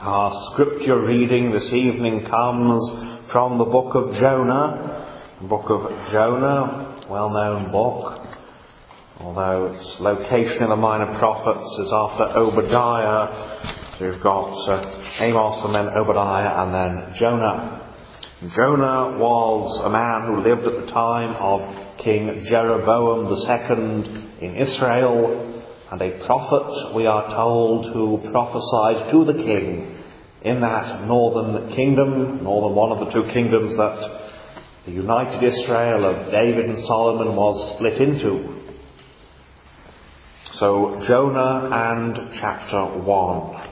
Our scripture reading this evening comes from the book of Jonah. The book of Jonah, well-known book, although its location in the Minor Prophets is after Obadiah. So we've got Amos and then Obadiah and then Jonah. Jonah was a man who lived at the time of King Jeroboam II in Israel, and a prophet, we are told, who prophesied to the king in that northern kingdom, one of the two kingdoms that the united Israel of David and Solomon was split into. So Jonah and chapter 1.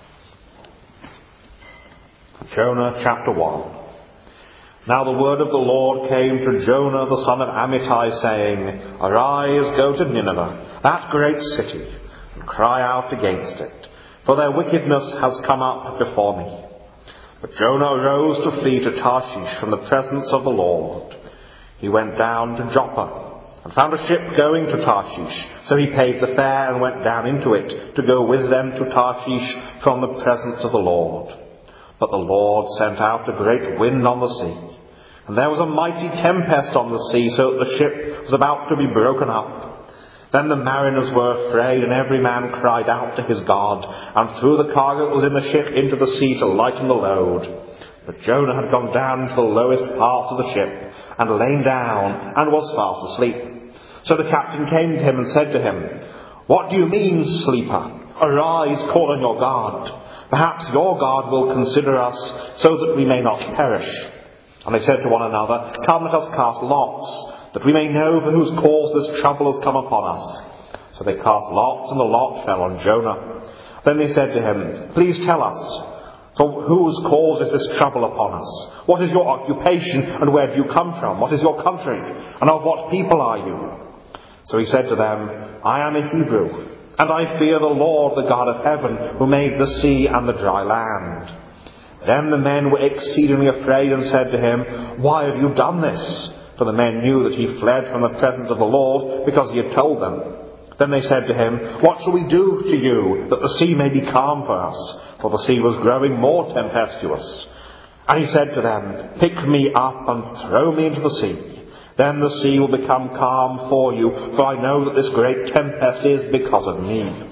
Jonah chapter 1. Now the word of the Lord came to Jonah the son of Amittai, saying, Arise, go to Nineveh, that great city, and cry out against it, for their wickedness has come up before me. But Jonah arose to flee to Tarshish from the presence of the Lord. He went down to Joppa, and found a ship going to Tarshish. So he paid the fare and went down into it, to go with them to Tarshish from the presence of the Lord. But the Lord sent out a great wind on the sea, and there was a mighty tempest on the sea, so that the ship was about to be broken up. Then the mariners were afraid, and every man cried out to his God, and threw the cargo that was in the ship into the sea to lighten the load. But Jonah had gone down to the lowest part of the ship, and lain down, and was fast asleep. So the captain came to him and said to him, What do you mean, sleeper? Arise, call on your God. Perhaps your God will consider us, so that we may not perish. And they said to one another, Come, let us cast lots, that we may know for whose cause this trouble has come upon us. So they cast lots, and the lot fell on Jonah. Then they said to him, Please tell us, for whose cause is this trouble upon us? What is your occupation, and where do you come from? What is your country, and of what people are you? So he said to them, I am a Hebrew, and I fear the Lord, the God of heaven, who made the sea and the dry land. Then the men were exceedingly afraid and said to him, Why have you done this? For the men knew that he fled from the presence of the Lord, because he had told them. Then they said to him, What shall we do to you, that the sea may be calm for us? For the sea was growing more tempestuous. And he said to them, Pick me up and throw me into the sea. Then the sea will become calm for you, for I know that this great tempest is because of me.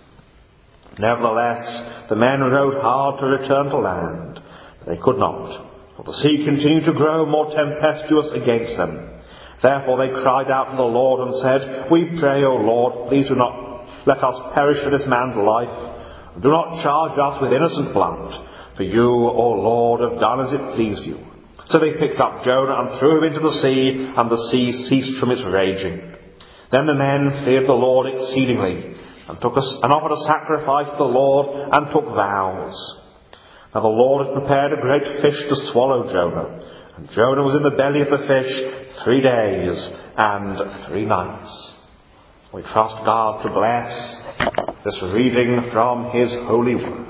Nevertheless, the men rowed hard to return to land, but they could not, for the sea continued to grow more tempestuous against them. Therefore they cried out to the Lord and said, We pray, O Lord, please do not let us perish for this man's life. Do not charge us with innocent blood, for you, O Lord, have done as it pleased you. So they picked up Jonah and threw him into the sea, and the sea ceased from its raging. Then the men feared the Lord exceedingly, and offered a sacrifice to the Lord, and took vows. Now the Lord had prepared a great fish to swallow Jonah, and Jonah was in the belly of the fish 3 days and 3 nights. We trust God to bless this reading from His holy word.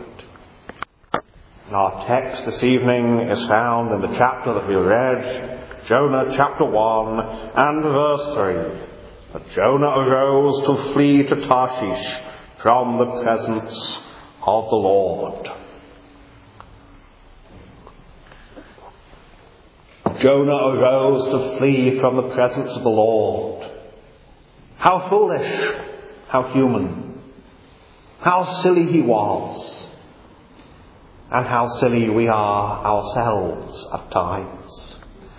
Our text this evening is found in the chapter that we read, Jonah chapter 1 and verse 3. But Jonah arose to flee to Tarshish from the presence of the Lord. Jonah arose to flee from the presence of the Lord. How foolish, how human, how silly he was. And how silly we are ourselves at times.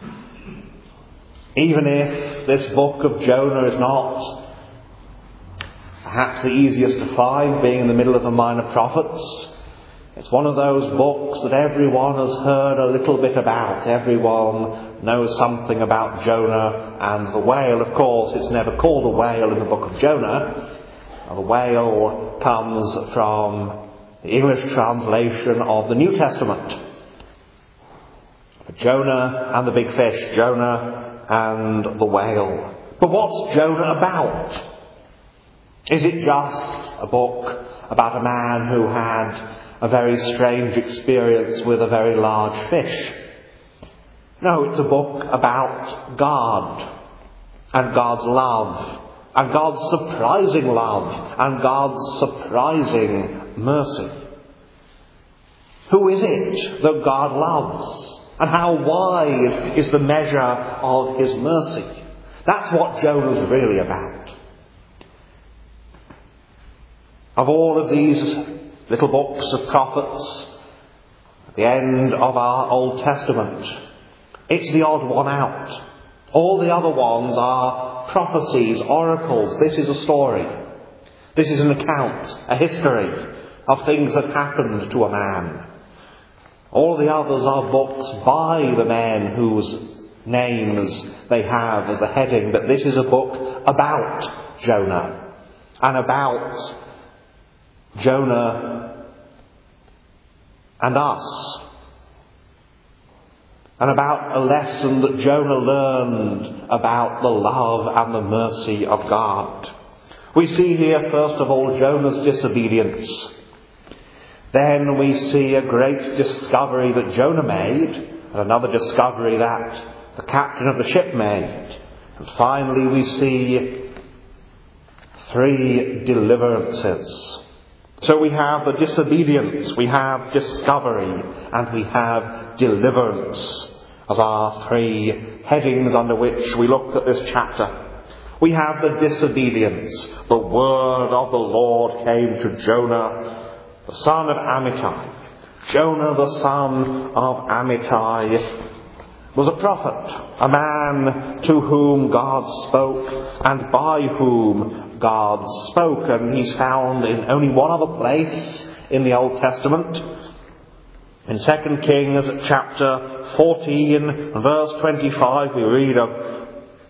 Even if this book of Jonah is not perhaps the easiest to find, being in the middle of the Minor Prophets, it's one of those books that everyone has heard a little bit about. Everyone knows something about Jonah and the whale. Of course, it's never called a whale in the book of Jonah. The whale comes from the English translation of the New Testament. Jonah and the big fish, Jonah and the whale. But what's Jonah about? Is it just a book about a man who had a very strange experience with a very large fish? No, it's a book about God and God's love and God's surprising love and God's surprising mercy. Who is it that God loves? And how wide is the measure of his mercy? That's what Jonah's really about. Of all of these little books of prophets, at the end of our Old Testament, it's the odd one out. All the other ones are prophecies, oracles. This is a story. This is an account, a history of things that happened to a man. All the others are books by the men whose names they have as the heading. But this is a book about Jonah. And about Jonah and us. And about a lesson that Jonah learned about the love and the mercy of God. We see here, first of all, Jonah's disobedience. Then we see a great discovery that Jonah made, and another discovery that the captain of the ship made. And finally we see 3 deliverances. So we have the disobedience, we have discovery, and we have deliverance as our 3 headings under which we look at this chapter. We have the disobedience. The word of the Lord came to Jonah, the son of Amittai. Jonah, the son of Amittai, was a prophet, a man to whom God spoke and by whom God spoke. And he's found in only one other place in the Old Testament. In 2 Kings chapter 14, verse 25, we read of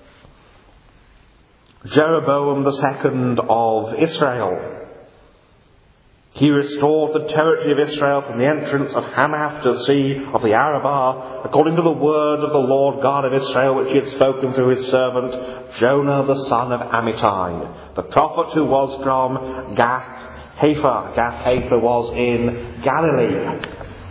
Jeroboam II of Israel. He restored the territory of Israel from the entrance of Hamath to the sea of the Arabah, according to the word of the Lord God of Israel, which he had spoken through his servant Jonah the son of Amittai, the prophet who was from Gath-hepher. Gath-hepher was in Galilee.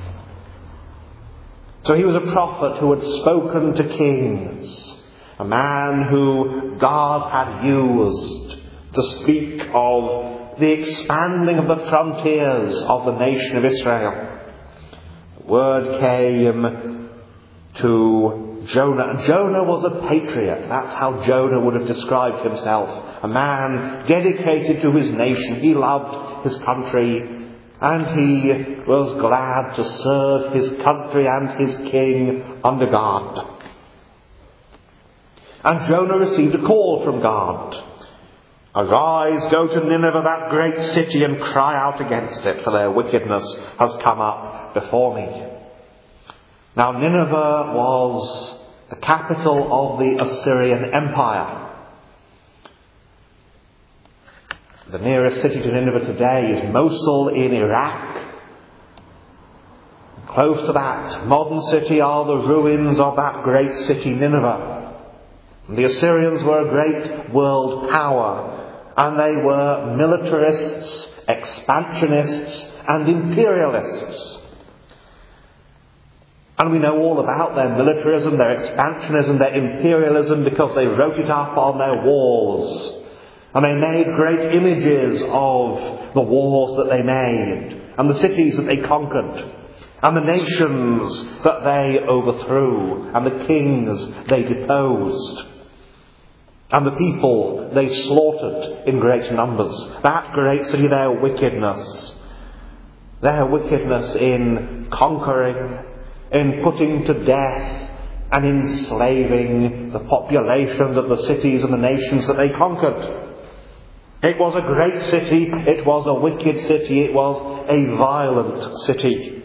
So he was a prophet who had spoken to kings, a man who God had used to speak of the expanding of the frontiers of the nation of Israel. The word came to Jonah. Jonah was a patriot. That's how Jonah would have described himself. A man dedicated to his nation. He loved his country, and he was glad to serve his country and his king under God. And Jonah received a call from God. Arise, go to Nineveh, that great city, and cry out against it, for their wickedness has come up before me. Now, Nineveh was the capital of the Assyrian Empire. The nearest city to Nineveh today is Mosul in Iraq. Close to that modern city are the ruins of that great city, Nineveh. The Assyrians were a great world power, and they were militarists, expansionists, and imperialists. And we know all about their militarism, their expansionism, their imperialism, because they wrote it up on their walls. And they made great images of the wars that they made, and the cities that they conquered, and the nations that they overthrew, and the kings they deposed, and the people they slaughtered in great numbers. That great city, their wickedness in conquering, in putting to death and enslaving the populations of the cities and the nations that they conquered. It was a great city, it was a wicked city, it was a violent city.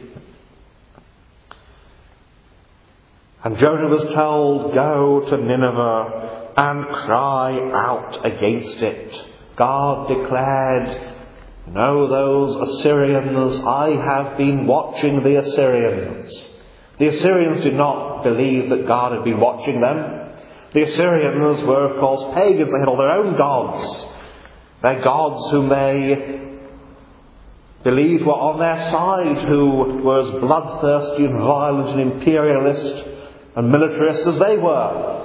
And Jonah was told, go to Nineveh and cry out against it. God declared, know those Assyrians, I have been watching the Assyrians. The Assyrians did not believe that God had been watching them. The Assyrians were, of course, pagans. They had all their own gods. Their gods whom they believed were on their side, who were as bloodthirsty and violent and imperialist and militarist as they were.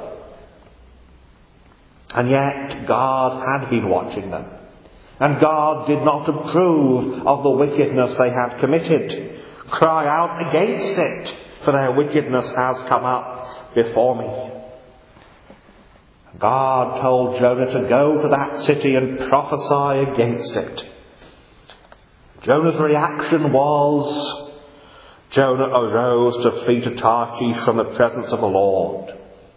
And yet God had been watching them. And God did not approve of the wickedness they had committed. Cry out against it, for their wickedness has come up before me. God told Jonah to go to that city and prophesy against it. Jonah's reaction was, Jonah arose to flee to Tarshish from the presence of the Lord.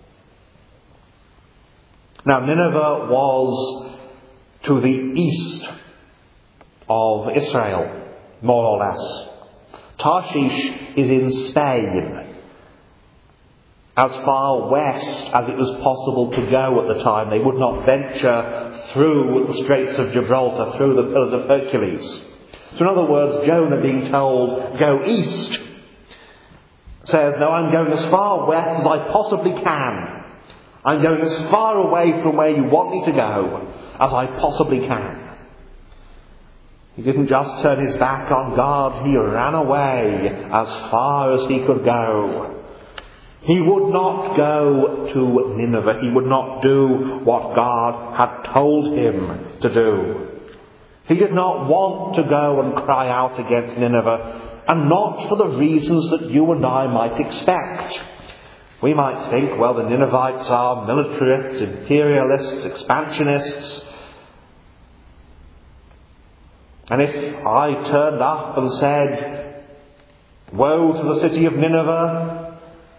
Now Nineveh was to the east of Israel, more or less. Tarshish is in Spain, as far west as it was possible to go at the time. They would not venture through the Straits of Gibraltar, through the Pillars of Hercules. So in other words, Jonah being told, go east, says, no, I'm going as far west as I possibly can. I'm going as far away from where you want me to go as I possibly can. He didn't just turn his back on God, he ran away as far as he could go. He would not go to Nineveh. He would not do what God had told him to do. He did not want to go and cry out against Nineveh, and not for the reasons that you and I might expect. We might think, well, the Ninevites are militarists, imperialists, expansionists. And if I turned up and said, woe to the city of Nineveh,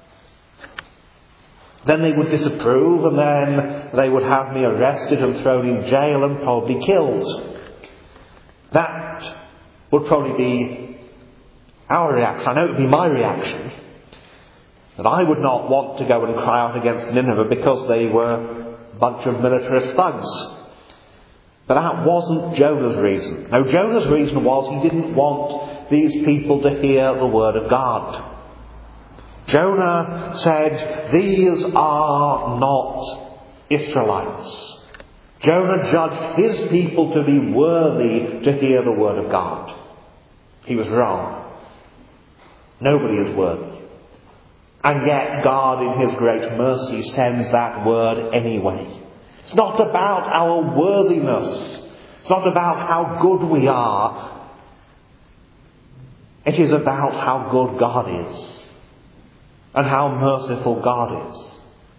then they would disapprove, and then they would have me arrested and thrown in jail and probably killed. That would probably be our reaction. I know it would be my reaction. That I would not want to go and cry out against Nineveh because they were a bunch of militarist thugs. But that wasn't Jonah's reason. No, Jonah's reason was he didn't want these people to hear the word of God. Jonah said, these are not Israelites. Jonah judged his people to be worthy to hear the word of God. He was wrong. Nobody is worthy. And yet God, in his great mercy, sends that word anyway. It's not about our worthiness. It's not about how good we are. It is about how good God is. And how merciful God is.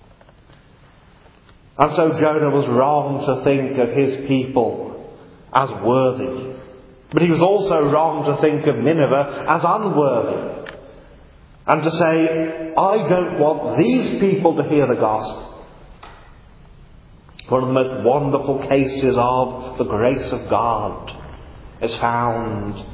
And so Jonah was wrong to think of his people as worthy. But he was also wrong to think of Nineveh as unworthy. And to say, I don't want these people to hear the gospel. One of the most wonderful cases of the grace of God is found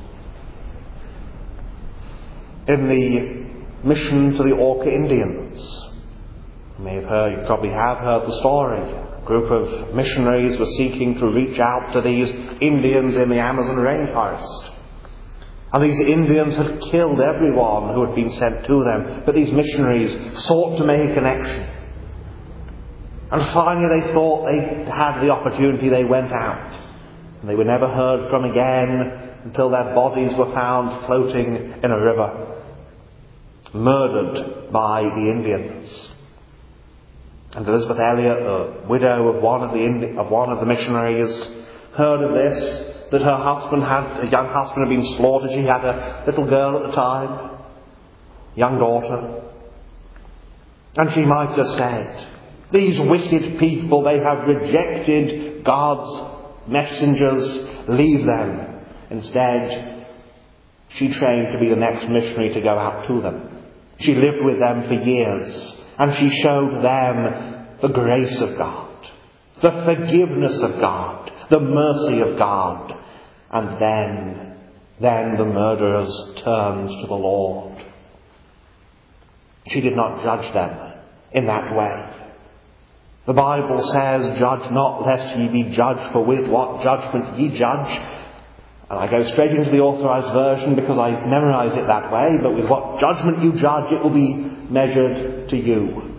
in the mission to the Orca Indians. You probably have heard the story. A group of missionaries were seeking to reach out to these Indians in the Amazon rainforest. And these Indians had killed everyone who had been sent to them. But these missionaries sought to make a connection. And finally they thought they had the opportunity. They went out. And they were never heard from again until their bodies were found floating in a river, murdered by the Indians. And Elizabeth Elliot, the widow of one of the missionaries, heard of this, that her young husband had been slaughtered. She had a little girl at the time, young daughter. And she might have said, these wicked people, they have rejected God's messengers, leave them. Instead, she trained to be the next missionary to go out to them. She lived with them for years. And she showed them the grace of God, the forgiveness of God, the mercy of God. And then the murderers turned to the Lord. She did not judge them in that way. The Bible says, judge not lest ye be judged, for with what judgment ye judge. And I go straight into the Authorized Version because I memorize it that way, but with what judgment you judge, it will be measured to you.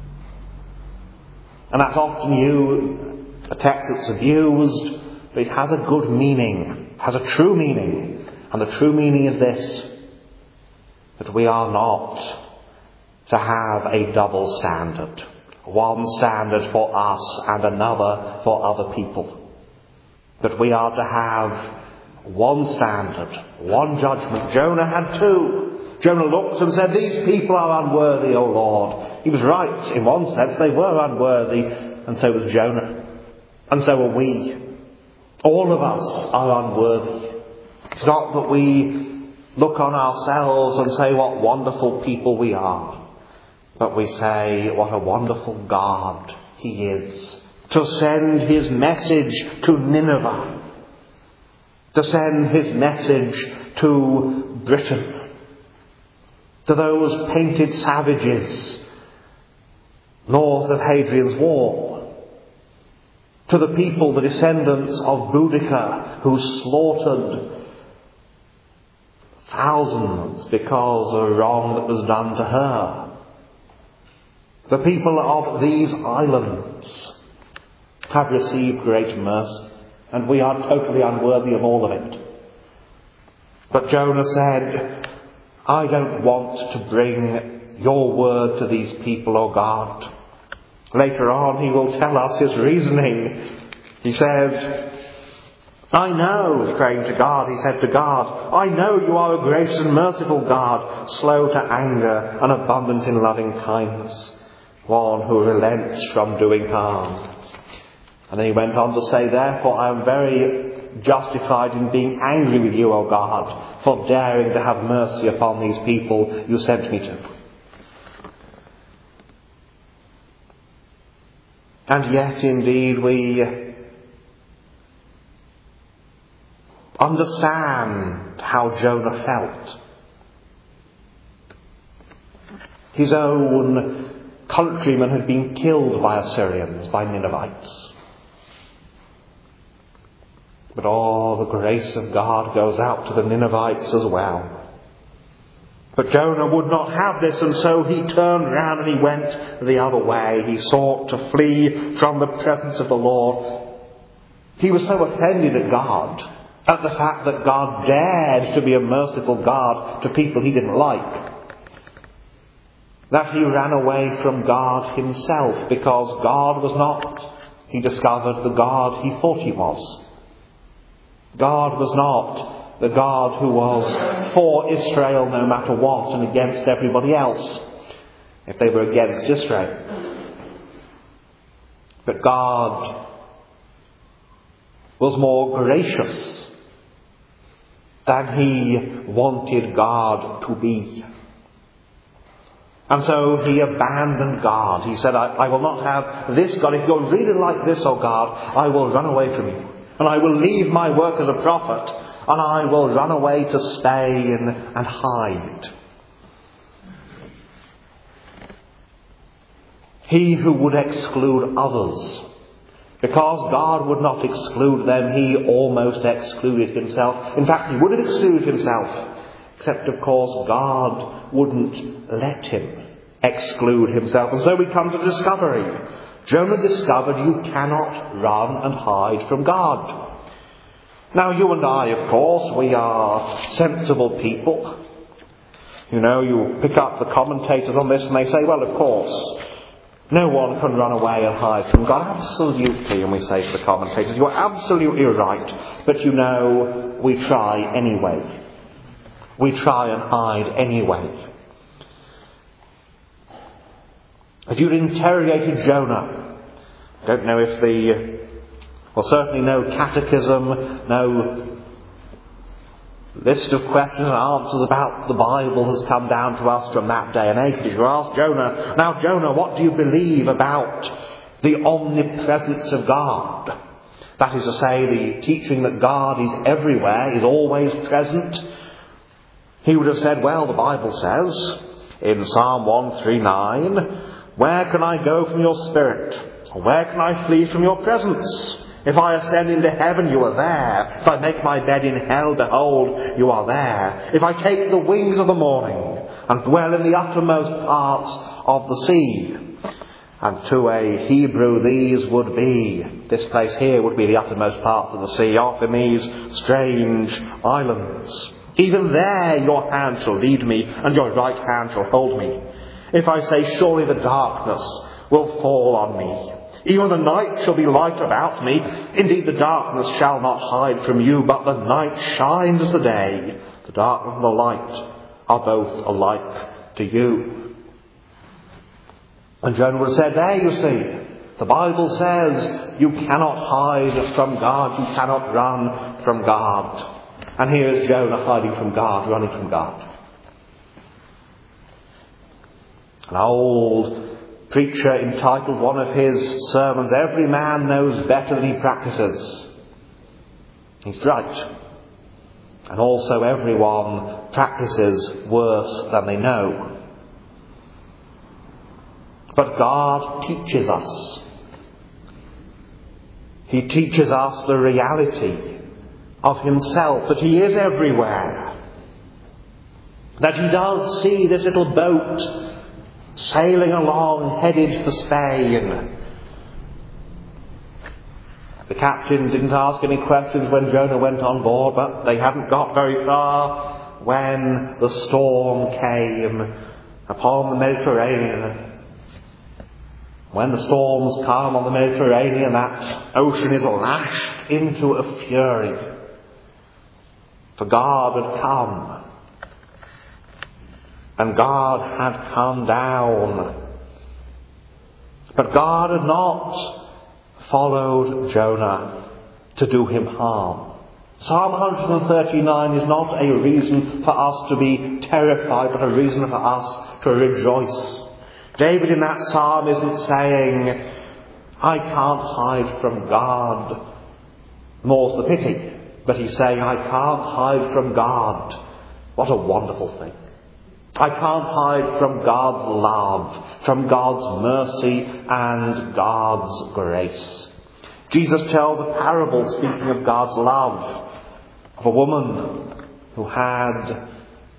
And that's often a text that's abused, but it has a good meaning, has a true meaning. And the true meaning is this, that we are not to have a double standard. One standard for us and another for other people. That we are to have one standard, one judgment. Jonah had two. Jonah looked and said, these people are unworthy, O Lord. He was right. In one sense, they were unworthy, and so was Jonah. And so are we. All of us are unworthy. It's not that we look on ourselves and say what wonderful people we are, but we say what a wonderful God He is. To send His message to Nineveh, to send His message to Britain, to those painted savages north of Hadrian's Wall, to the people, the descendants of Boudicca, who slaughtered thousands because of a wrong that was done to her. The people of these islands have received great mercy, and we are totally unworthy of all of it. But Jonah said, I don't want to bring your word to these people, O God. Later on he will tell us his reasoning. He said, I know, praying to God, he said to God, I know you are a gracious and merciful God, slow to anger and abundant in loving kindness, one who relents from doing harm. And then he went on to say, therefore I am very justified in being angry with you, O God, for daring to have mercy upon these people you sent me to. And yet, indeed, we understand how Jonah felt. His own countrymen had been killed by Assyrians, by Ninevites. But the grace of God goes out to the Ninevites as well. But Jonah would not have this, and so he turned round and he went the other way. He sought to flee from the presence of the Lord. He was so offended at God, at the fact that God dared to be a merciful God to people he didn't like, that he ran away from God himself, because God was not, he discovered, the God he thought he was. God was not the God who was for Israel no matter what and against everybody else if they were against Israel. But God was more gracious than he wanted God to be. And so he abandoned God. He said, I will not have this God. If you're really like this, O God, I will run away from you. And I will leave my work as a prophet, and I will run away to Spain and hide. He who would exclude others, because God would not exclude them, he almost excluded himself. In fact, he would have excluded himself, except of course God wouldn't let him exclude himself. And so we come to discovery. Jonah discovered you cannot run and hide from God. Now you and I, of course, we are sensible people. You know, you pick up the commentators on this and they say, well, of course, no one can run away and hide from God. Absolutely, and we say to the commentators, you're absolutely right. But you know, we try anyway. We try and hide anyway. If you'd interrogated Jonah, I don't know if certainly no catechism, no list of questions and answers about the Bible has come down to us from that day and age. If you ask Jonah, now Jonah, what do you believe about the omnipresence of God? That is to say, the teaching that God is everywhere, is always present. He would have said, well, the Bible says in Psalm 139, where can I go from your spirit? Or where can I flee from your presence? If I ascend into heaven, you are there. If I make my bed in hell, behold, you are there. If I take the wings of the morning and dwell in the uttermost parts of the sea. And to a Hebrew, this place here would be the uttermost parts of the sea, off in these strange islands. Even there your hand shall lead me, and your right hand shall hold me. If I say, surely the darkness will fall on me, Even the night shall be light about me. Indeed, the darkness shall not hide from you, but the night shines as the day. The darkness and the light are both alike to you. And Jonah would have said, there you see, the Bible says you cannot hide from God, you cannot run from God. And here is Jonah hiding from God, running from God. An old preacher entitled one of his sermons, "Every man knows better than he practices." He's right. And also everyone practices worse than they know. But God teaches us. He teaches us the reality of himself, that he is everywhere. That he does see this little boat sailing along, headed for Spain. The captain didn't ask any questions when Jonah went on board, but they hadn't got very far when the storm came upon the Mediterranean. When the storms come on the Mediterranean, that ocean is lashed into a fury. For God had come. And God had come down. But God had not followed Jonah to do him harm. Psalm 139 is not a reason for us to be terrified, but a reason for us to rejoice. David in that psalm isn't saying, I can't hide from God, more's the pity. But he's saying, I can't hide from God. What a wonderful thing. I can't hide from God's love, from God's mercy and God's grace. Jesus tells a parable, speaking of God's love, of a woman who had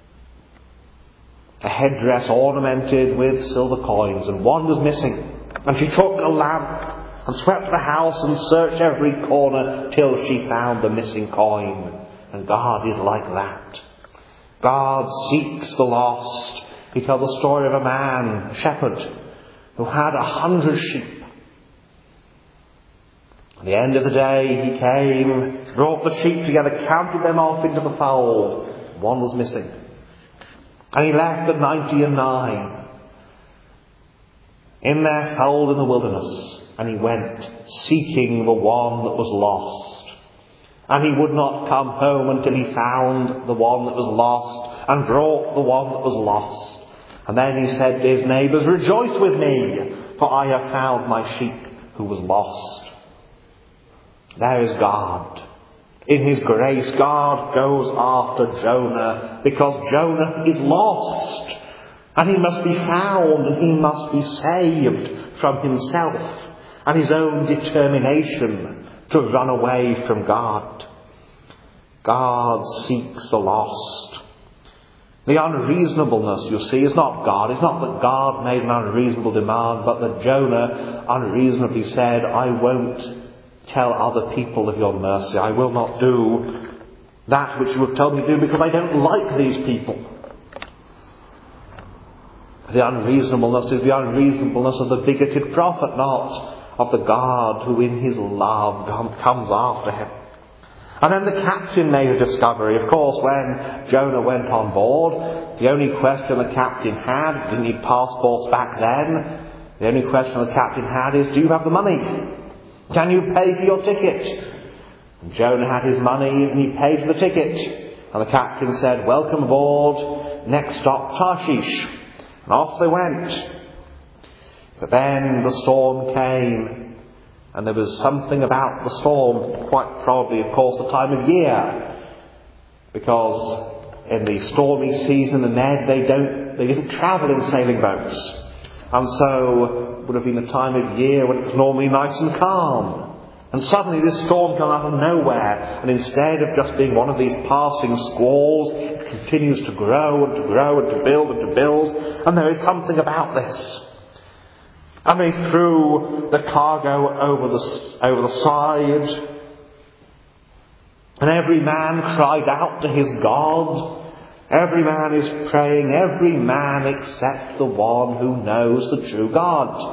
a headdress ornamented with silver coins, and one was missing. And she took a lamp and swept the house and searched every corner till she found the missing coin. And God is like that. God seeks the lost. He tells the story of a man, a shepherd, who had 100 sheep. At the end of the day, he came, brought the sheep together, counted them off into the fold. One was missing. And he left the 99 in their fold in the wilderness. And he went seeking the one that was lost. And he would not come home until he found the one that was lost and brought the one that was lost. And then he said to his neighbours, rejoice with me, for I have found my sheep who was lost. There is God. In his grace, God goes after Jonah because Jonah is lost. And he must be found and he must be saved from himself and his own determination to run away from God. God seeks the lost. The unreasonableness, you see, is not God. It's not that God made an unreasonable demand, but that Jonah unreasonably said, I won't tell other people of your mercy. I will not do that which you have told me to do because I don't like these people. The unreasonableness is the unreasonableness of the bigoted prophet, not of the God who in his love comes after him. And then the captain made a discovery. Of course, when Jonah went on board, the only question the captain had, didn't need passports back then, the only question the captain had is, do you have the money? Can you pay for your ticket? And Jonah had his money and he paid for the ticket. And the captain said, welcome aboard, next stop Tarshish. And off they went. But then the storm came. And there was something about the storm, quite probably, of course, the time of year. Because in the stormy season, the Ned, they didn't travel in sailing boats. And so it would have been the time of year when it was normally nice and calm. And suddenly this storm came out of nowhere. And instead of just being one of these passing squalls, it continues to grow and to grow and to build and to build. And there is something about this. And they threw the cargo over the side. And every man cried out to his God. Every man is praying, every man except the one who knows the true God.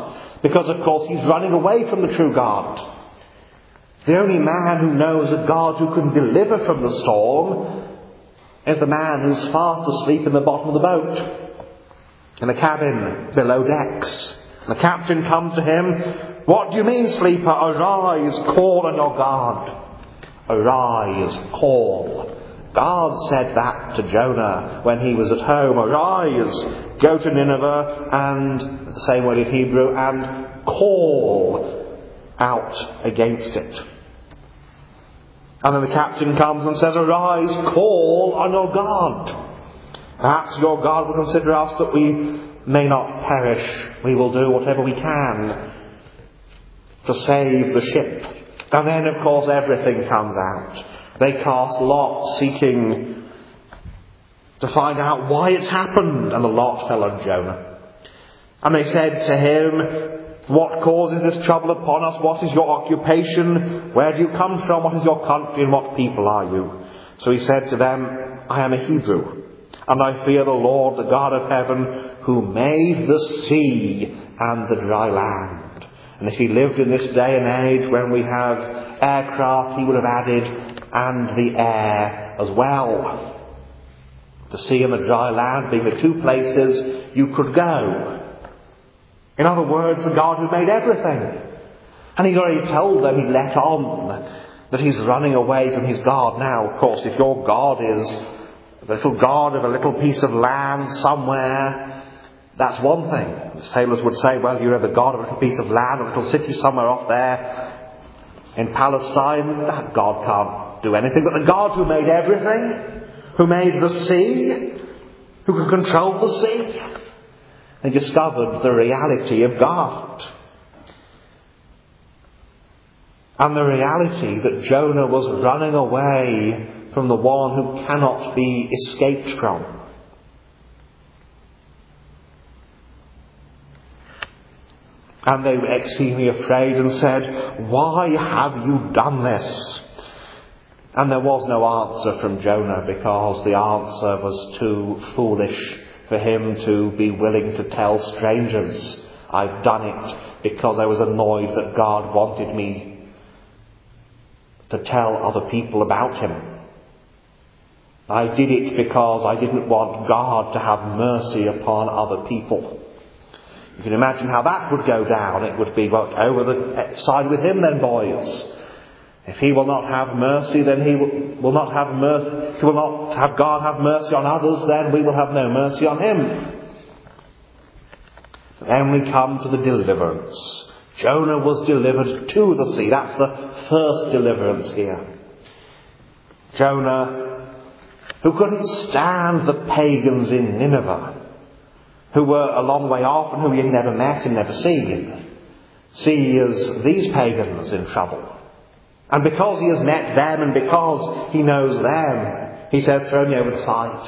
Because, of course, he's running away from the true God. The only man who knows a God who can deliver from the storm is the man who's fast asleep in the bottom of the boat, in the cabin below decks. The captain comes to him. "What do you mean, sleeper? Arise, call on your God." Arise, call. God said that to Jonah when he was at home. Arise, go to Nineveh, and the same word in Hebrew, and call out against it. And then the captain comes and says, "Arise, call on your God. Perhaps your God will consider us that we may not perish. We will do whatever we can to save the ship." And then, of course, everything comes out. They cast lots, seeking to find out why it's happened, and the lot fell on Jonah. And they said to him, "What causes this trouble upon us? What is your occupation? Where do you come from? What is your country, and what people are you?" So he said to them, "I am a Hebrew, and I fear the Lord, the God of heaven, who made the sea and the dry land." And if he lived in this day and age when we have aircraft, he would have added, "and the air as well." The sea and the dry land being the two places you could go. In other words, the God who made everything. And he's already told them, he let on, that he's running away from his God. Now, of course, if your God is the little God of a little piece of land somewhere, that's one thing. The sailors would say, "Well, you're the God of a little piece of land, a little city somewhere off there in Palestine. That God can't do anything." But the God who made everything, who made the sea, who can control the sea, they discovered the reality of God. And the reality that Jonah was running away from the one who cannot be escaped from. And they were exceedingly afraid and said, "Why have you done this?" And there was no answer from Jonah, because the answer was too foolish for him to be willing to tell strangers. "I've done it because I was annoyed that God wanted me to tell other people about him. I did it because I didn't want God to have mercy upon other people." You can imagine how that would go down. It would be, "Well, over the side with him then, boys. If he will not have mercy, then he will not have mercy. If he will not have God have mercy on others, then we will have no mercy on him." Then we come to the deliverance. Jonah was delivered to the sea. That's the first deliverance here. Jonah, who couldn't stand the pagans in Nineveh, who were a long way off and who he had never met and never seen, sees these pagans in trouble. And because he has met them and because he knows them, he said, "Throw me over the side.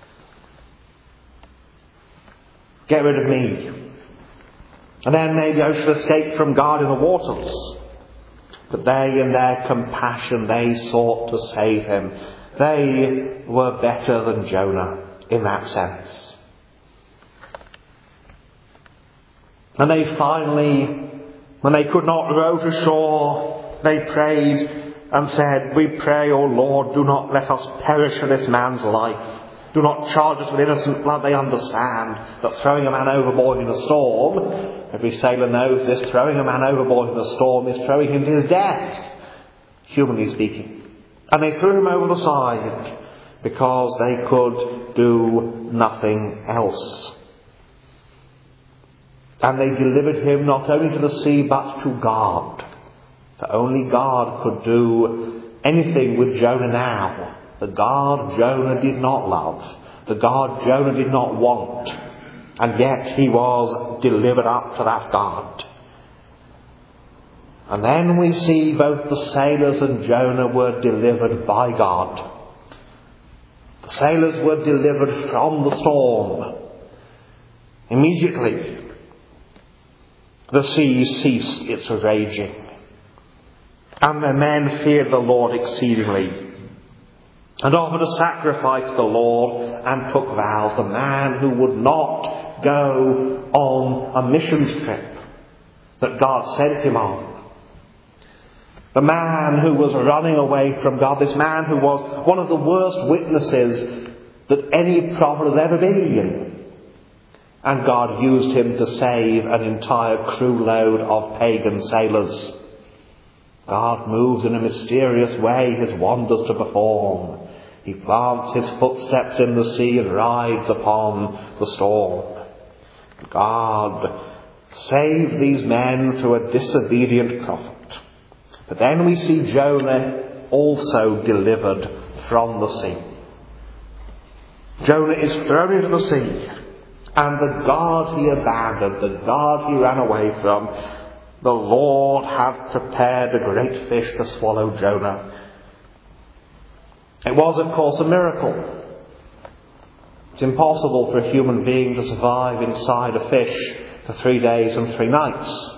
Get rid of me. And then maybe I shall escape from God in the waters." But they, in their compassion, they sought to save him. They were better than Jonah in that sense. And they finally, when they could not row to shore, they prayed and said, "We pray, O Lord, do not let us perish for this man's life. Do not charge us with innocent blood." They understand that throwing a man overboard in a storm, every sailor knows this, throwing a man overboard in a storm is throwing him to his death, humanly speaking. And they threw him over the side because they could do nothing else. And they delivered him not only to the sea but to God. For only God could do anything with Jonah now. The God Jonah did not love. The God Jonah did not want. And yet he was delivered up to that God. And then we see both the sailors and Jonah were delivered by God. The sailors were delivered from the storm. Immediately, the sea ceased its raging, and the men feared the Lord exceedingly, and offered a sacrifice to the Lord, and took vows. The man who would not go on a missions trip, that God sent him on. The man who was running away from God, this man who was one of the worst witnesses that any prophet has ever been. And God used him to save an entire crew load of pagan sailors. God moves in a mysterious way his wonders to perform. He plants his footsteps in the sea and rides upon the storm. God saved these men through a disobedient prophet. But then we see Jonah also delivered from the sea. Jonah is thrown into the sea, and the God he abandoned, the God he ran away from, the Lord had prepared a great fish to swallow Jonah. It was, of course, a miracle. It's impossible for a human being to survive inside a fish for 3 days and 3 nights.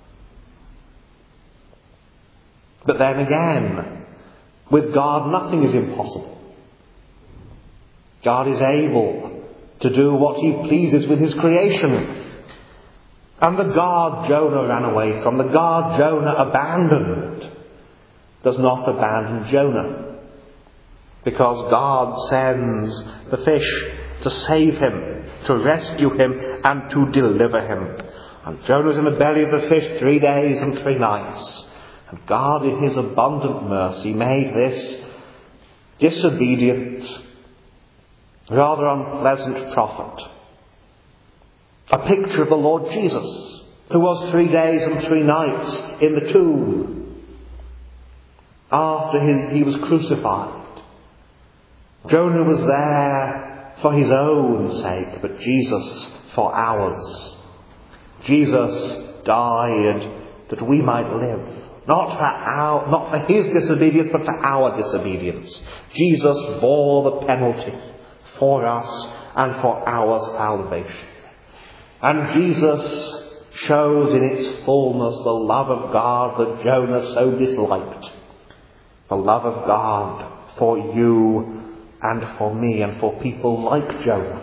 But then again, with God nothing is impossible. God is able to do what he pleases with his creation. And the God Jonah ran away from, the God Jonah abandoned, does not abandon Jonah. Because God sends the fish to save him, to rescue him, and to deliver him. And Jonah's in the belly of the fish 3 days and 3 nights. And God, in his abundant mercy, made this disobedient, rather unpleasant prophet a picture of the Lord Jesus, who was 3 days and 3 nights in the tomb after he was crucified. Jonah was there for his own sake, but Jesus for ours. Jesus died that we might live. Not for his disobedience, but for our disobedience. Jesus bore the penalty for us and for our salvation. And Jesus shows in its fullness the love of God that Jonah so disliked. The love of God for you and for me and for people like Jonah.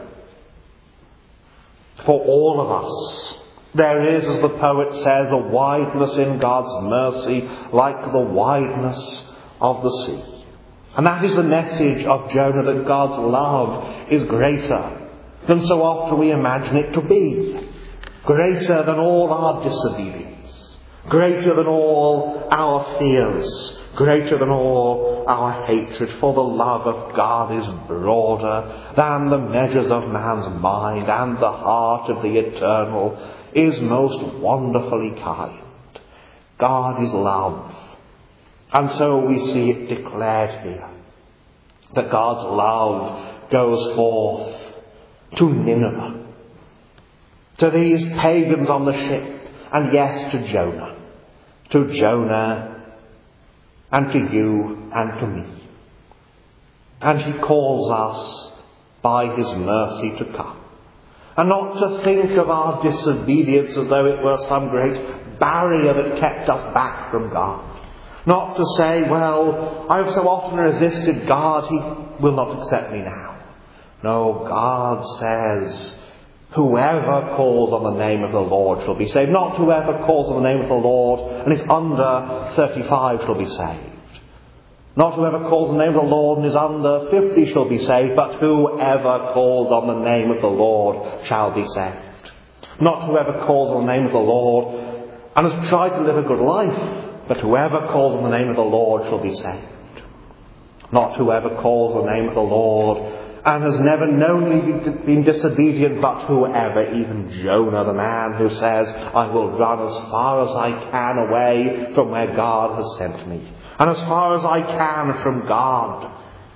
For all of us. There is, as the poet says, a wideness in God's mercy like the wideness of the sea. And that is the message of Jonah, that God's love is greater than so often we imagine it to be. Greater than all our disobedience. Greater than all our fears. Greater than all our hatred. For the love of God is broader than the measures of man's mind, and the heart of the eternal is most wonderfully kind. God is love. And so we see it declared here, that God's love goes forth to Nineveh, to these pagans on the ship, and yes, to Jonah. To Jonah, and to you, and to me. And he calls us by his mercy to come. And not to think of our disobedience as though it were some great barrier that kept us back from God. Not to say, well, I've so often resisted God, he will not accept me now. No, God says, whoever calls on the name of the Lord shall be saved. Not whoever calls on the name of the Lord and is under 35 shall be saved. Not whoever calls on the name of the Lord and is under 50 shall be saved, but whoever calls on the name of the Lord shall be saved. Not whoever calls on the name of the Lord and has tried to live a good life, but whoever calls on the name of the Lord shall be saved. Not whoever calls on the name of the Lord and has never knowingly been disobedient, but whoever, even Jonah, the man who says, I will run as far as I can away from where God has sent me, and as far as I can from God.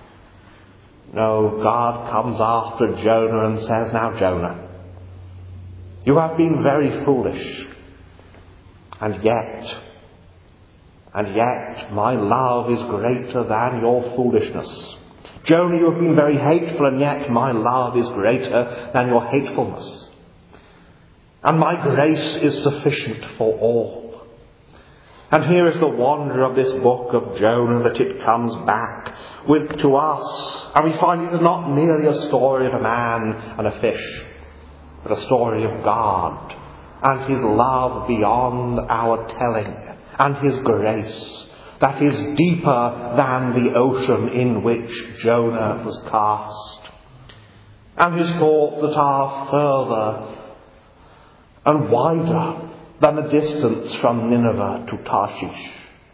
No, God comes after Jonah and says, now Jonah, you have been very foolish, and yet my love is greater than your foolishness. Jonah, you have been very hateful, and yet my love is greater than your hatefulness. And my grace is sufficient for all. And here is the wonder of this book of Jonah, that it comes back to us. And we find it is not merely a story of a man and a fish, but a story of God and his love beyond our telling, and his grace that is deeper than the ocean in which Jonah was cast, and his thoughts that are further and wider than the distance from Nineveh to Tarshish.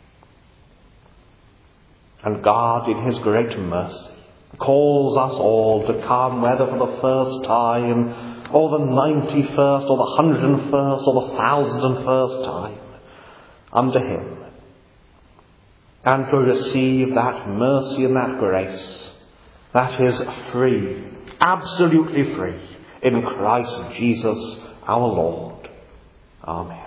And God, in his great mercy, calls us all to come, whether for the first time, or the 91st, or the 101st, or the 1001st time, unto him, and to receive that mercy and that grace that is free, absolutely free, in Christ Jesus our Lord. Amen.